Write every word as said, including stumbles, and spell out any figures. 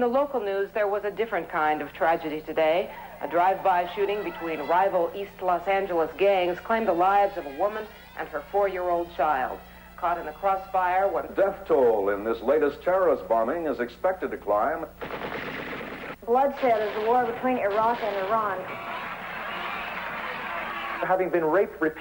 the local news, there was a different kind of tragedy today. A drive-by shooting between rival East Los Angeles gangs claimed the lives of a woman and her four-year-old child. Caught in the crossfire when... Death toll in this latest terrorist bombing is expected to climb. Bloodshed is the war between Iraq and Iran. Having been raped repeatedly.